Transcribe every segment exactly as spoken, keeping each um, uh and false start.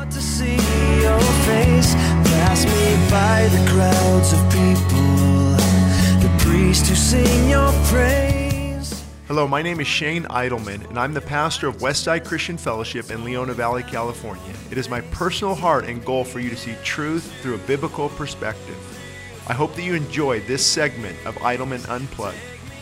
want to see your face, pass me by the crowds of people, the priests who sing your praise. Hello, my name is Shane Eidelman, and I'm the pastor of Westside Christian Fellowship in Leona Valley, California. It is my personal heart and goal for you to see truth through a biblical perspective. I hope that you enjoy this segment of Eidelman Unplugged.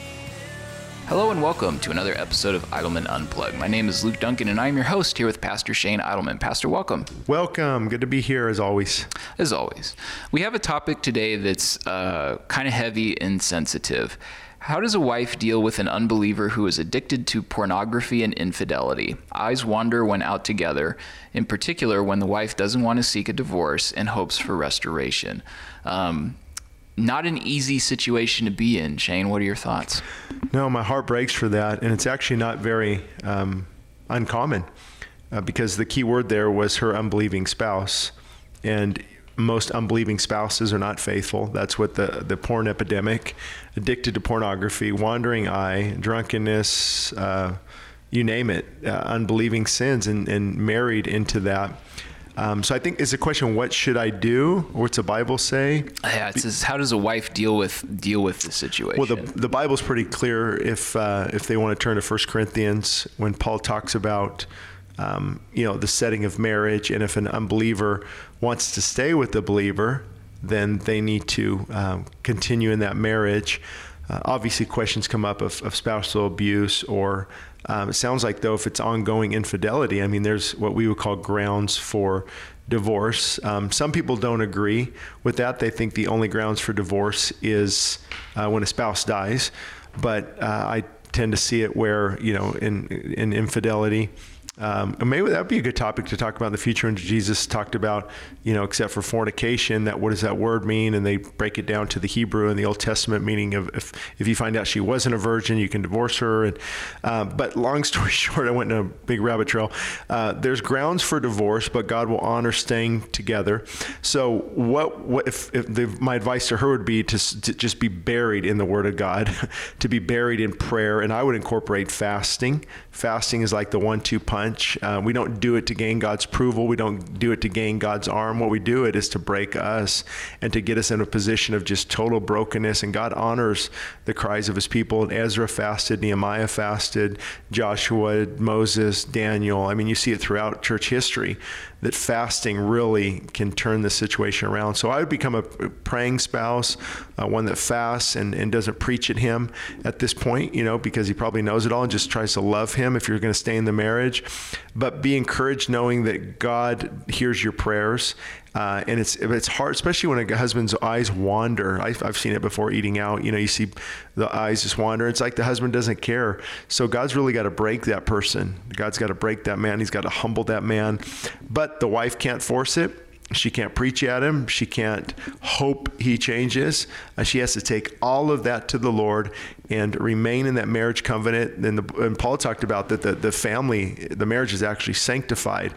Hello and welcome to another episode of Eidelman Unplugged. My name is Luke Duncan and I'm your host here with Pastor Shane Eidelman. Pastor, welcome. Welcome. Good to be here as always. As always. We have a topic today that's uh, kind of heavy and sensitive. How does a wife deal with an unbeliever who is addicted to pornography and infidelity? Eyes wander when out together, in particular when the wife doesn't want to seek a divorce and hopes for restoration. Um, Not an easy situation to be in. Shane, what are your thoughts? No, my heart breaks for that, and it's actually not very um, uncommon uh, because the key word there was her unbelieving spouse, and most unbelieving spouses are not faithful. That's what the, the porn epidemic, addicted to pornography, wandering eye, drunkenness, uh, you name it, uh, unbelieving sins, and, and married into that. Um, so I think it's a question, what should I do? What's the Bible say? Yeah, it says, how does a wife deal with deal with the situation? Well, the, the Bible's pretty clear if uh, if they want to turn to First Corinthians, when Paul talks about um, you know, the setting of marriage, and if an unbeliever wants to stay with the believer, then they need to um, continue in that marriage. Uh, obviously, questions come up of, of spousal abuse, or um, it sounds like, though, if it's ongoing infidelity, I mean, there's what we would call grounds for divorce. Um, some people don't agree with that. They think the only grounds for divorce is uh, when a spouse dies. But uh, I tend to see it where, you know, in, in infidelity, Um, and maybe that would be a good topic to talk about in the future. And Jesus talked about, you know, except for fornication, that what does that word mean? And they break it down to the Hebrew and the Old Testament meaning of if, if you find out she wasn't a virgin, you can divorce her. And uh, but long story short, I went in a big rabbit trail. Uh, there's grounds for divorce, but God will honor staying together. So what what if, if the, my advice to her would be to, to just be buried in the Word of God, to be buried in prayer. And I would incorporate fasting. Fasting is like the one-two punch. Uh, we don't do it to gain God's approval. We don't do it to gain God's arm. What we do it is to break us and to get us in a position of just total brokenness. And God honors the cries of his people. And Ezra fasted, Nehemiah fasted, Joshua, Moses, Daniel. I mean, you see it throughout church history that fasting really can turn the situation around. So I would become a praying spouse, uh, one that fasts and, and doesn't preach at him at this point, you know, because he probably knows it all and just tries to love him if you're going to stay in the marriage. But be encouraged knowing that God hears your prayers. Uh, and it's it's hard, especially when a husband's eyes wander. I've, I've seen it before eating out. You know, you see the eyes just wander. It's like the husband doesn't care. So God's really got to break that person. God's got to break that man. He's got to humble that man. But the wife can't force it. She can't preach at him. She can't hope he changes. Uh, she has to take all of that to the Lord and remain in that marriage covenant. And, the, and Paul talked about that the, the family, the marriage is actually sanctified,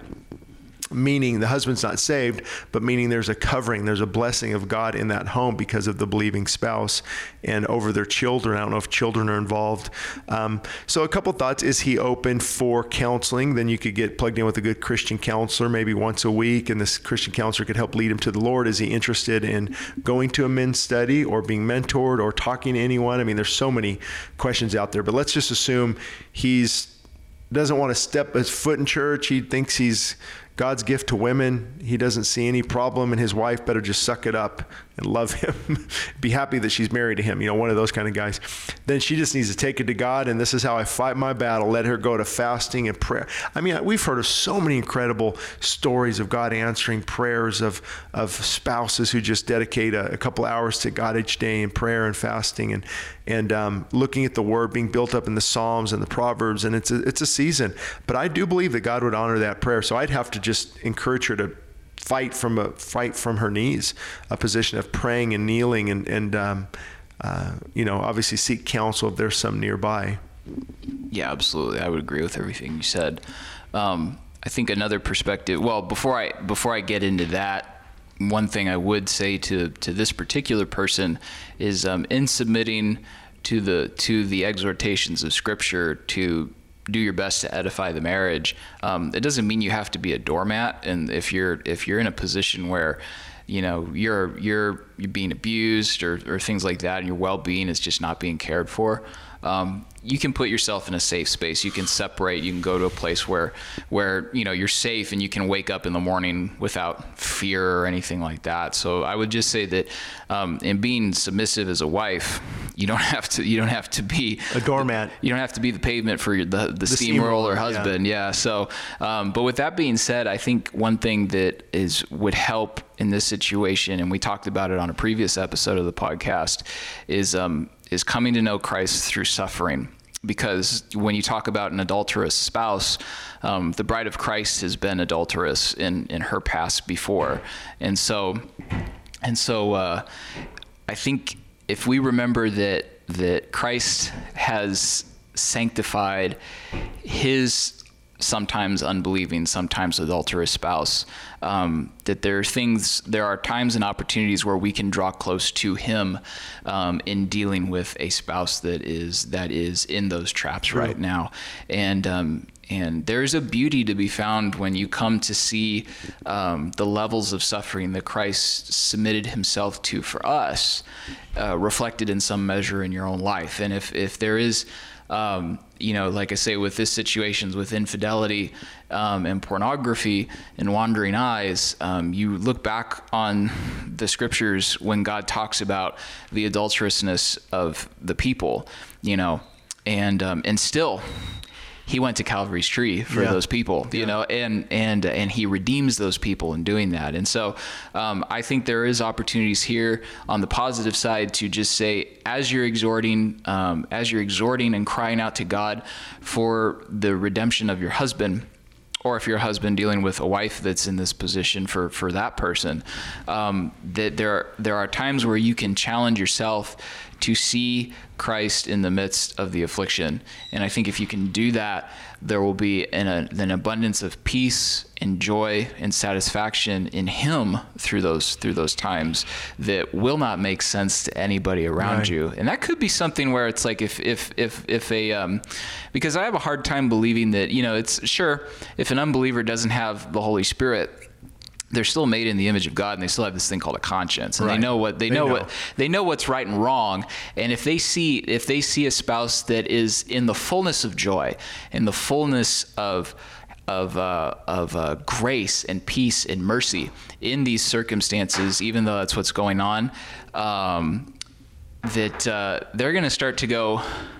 meaning the husband's not saved, but meaning there's a covering, there's a blessing of God in that home because of the believing spouse and over their children. I don't know if children are involved. Um, so a couple thoughts. Is he open for counseling? Then you could get plugged in with a good Christian counselor maybe once a week, and this Christian counselor could help lead him to the Lord. Is he interested in going to a men's study or being mentored or talking to anyone? I mean, there's so many questions out there, but let's just assume he's doesn't want to step his foot in church. He thinks he's God's gift to women. He doesn't see any problem, and his wife better just suck it up and love him. Be happy that she's married to him, you know, one of those kind of guys. Then she just needs to take it to God, and this is how I fight my battle. Let her go to fasting and prayer. I mean, we've heard of so many incredible stories of God answering prayers of of spouses who just dedicate a, a couple hours to God each day in prayer and fasting and and um, looking at the Word being built up in the Psalms and the Proverbs, and it's a, it's a season. But I do believe that God would honor that prayer, so I'd have to just encourage her to fight from a fight from her knees, a position of praying and kneeling, and and um, uh, you know, obviously seek counsel if there's some nearby. Yeah, absolutely. I would agree with everything you said. Um, I think another perspective. Well, before I before I get into that, one thing I would say to to this particular person is um, in submitting to the to the exhortations of Scripture to do your best to edify the marriage. Um, it doesn't mean you have to be a doormat. And if you're if you're in a position where, you know, you're you're you're being abused or, or things like that, and your well-being is just not being cared for, um, you can put yourself in a safe space. You can separate. You can go to a place where where you know you're safe, and you can wake up in the morning without fear or anything like that. So I would just say that um, in being submissive as a wife, you don't have to you don't have to be a doormat. You don't have to be the pavement for your, the the, the steamroller husband. Yeah. yeah. So, um, but with that being said, I think one thing that is would help in this situation, and we talked about it on a previous episode of the podcast, is um, is coming to know Christ through suffering. Because when you talk about an adulterous spouse, um, the bride of Christ has been adulterous in, in her past before. And so, and so uh, I think if we remember that, that Christ has sanctified his sometimes unbelieving, sometimes adulterous spouse, um, that there are things, there are times and opportunities where we can draw close to him um, in dealing with a spouse that is that is in those traps True. Right now. And um, and there's a beauty to be found when you come to see um, the levels of suffering that Christ submitted himself to for us, uh, reflected in some measure in your own life. And if if there is Um, you know, like I say, with this situations with infidelity um, and pornography and wandering eyes, um, you look back on the scriptures when God talks about the adulterousness of the people, you know, and um, and still he went to Calvary's tree for yeah. those people, you yeah. know, and, and, and he redeems those people in doing that. And so, um, I think there is opportunities here on the positive side to just say, as you're exhorting, um, as you're exhorting and crying out to God for the redemption of your husband, or if you're a husband dealing with a wife that's in this position for, for that person, um, that there are, there are times where you can challenge yourself to see Christ in the midst of the affliction. And I think if you can do that, there will be an, a, an abundance of peace and joy and satisfaction in him through those through those times that will not make sense to anybody around right. you. And that could be something where it's like if if if if a um, because I have a hard time believing that, you know, it's sure if an unbeliever doesn't have the Holy Spirit, they're still made in the image of God, and they still have this thing called a conscience, and right. they know what they, they know, know what they know what's right and wrong. And if they see if they see a spouse that is in the fullness of joy, in the fullness of of uh, of uh, grace and peace and mercy in these circumstances, even though that's what's going on, um, that uh, they're going to start to go,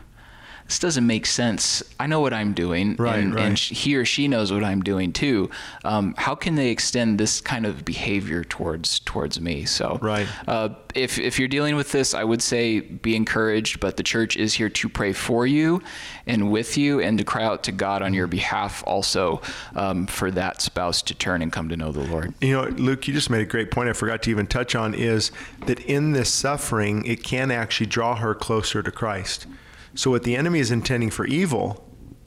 this doesn't make sense. I know what I'm doing, right, and, right. and he or she knows what I'm doing too. Um, how can they extend this kind of behavior towards towards me? So, right. uh, if if you're dealing with this, I would say be encouraged. But the church is here to pray for you and with you, and to cry out to God on your behalf, also um, for that spouse to turn and come to know the Lord. You know, Luke, you just made a great point I forgot to even touch on, is that in this suffering, it can actually draw her closer to Christ. So what the enemy is intending for evil,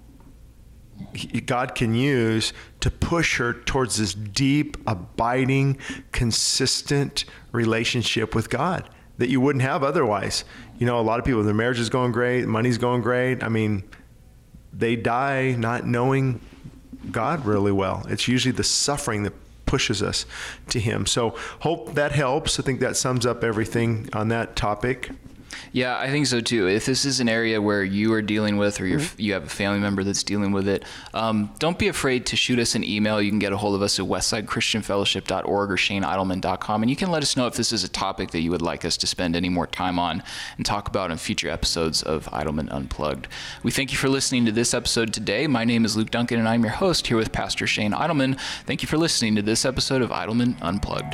God can use to push her towards this deep, abiding, consistent relationship with God that you wouldn't have otherwise. You know, a lot of people, their marriage is going great, money's going great. I mean, they die not knowing God really well. It's usually the suffering that pushes us to him. So hope that helps. I think that sums up everything on that topic. Yeah, I think so too. If this is an area where you are dealing with, or you're, you have a family member that's dealing with it, um, don't be afraid to shoot us an email. You can get a hold of us at westside christian fellowship dot org or shane idleman dot com, and you can let us know if this is a topic that you would like us to spend any more time on and talk about in future episodes of Idleman Unplugged. We thank you for listening to this episode today. My name is Luke Duncan, and I'm your host here with Pastor Shane Idleman. Thank you for listening to this episode of Idleman Unplugged.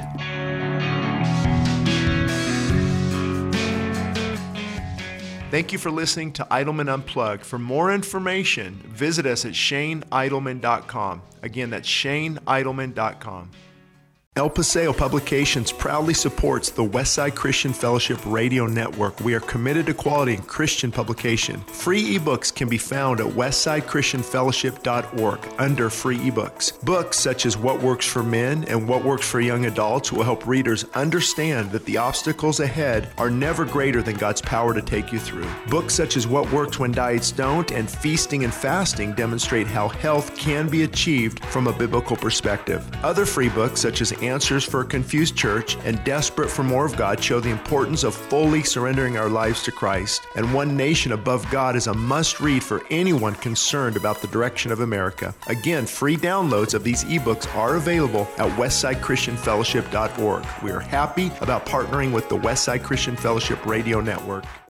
Thank you for listening to Idleman Unplugged. For more information, visit us at shane idleman dot com. Again, that's shane idleman dot com. El Paseo Publications proudly supports the Westside Christian Fellowship Radio Network. We are committed to quality and Christian publication. Free ebooks can be found at westside christian fellowship dot org under free ebooks. Books such as What Works for Men and What Works for Young Adults will help readers understand that the obstacles ahead are never greater than God's power to take you through. Books such as What Works When Diets Don't and Feasting and Fasting demonstrate how health can be achieved from a biblical perspective. Other free books such as Answers for a Confused Church and Desperate for More of God show the importance of fully surrendering our lives to Christ. And One Nation Above God is a must-read for anyone concerned about the direction of America. Again, free downloads of these ebooks are available at westside christian fellowship dot org. We are happy about partnering with the Westside Christian Fellowship Radio Network.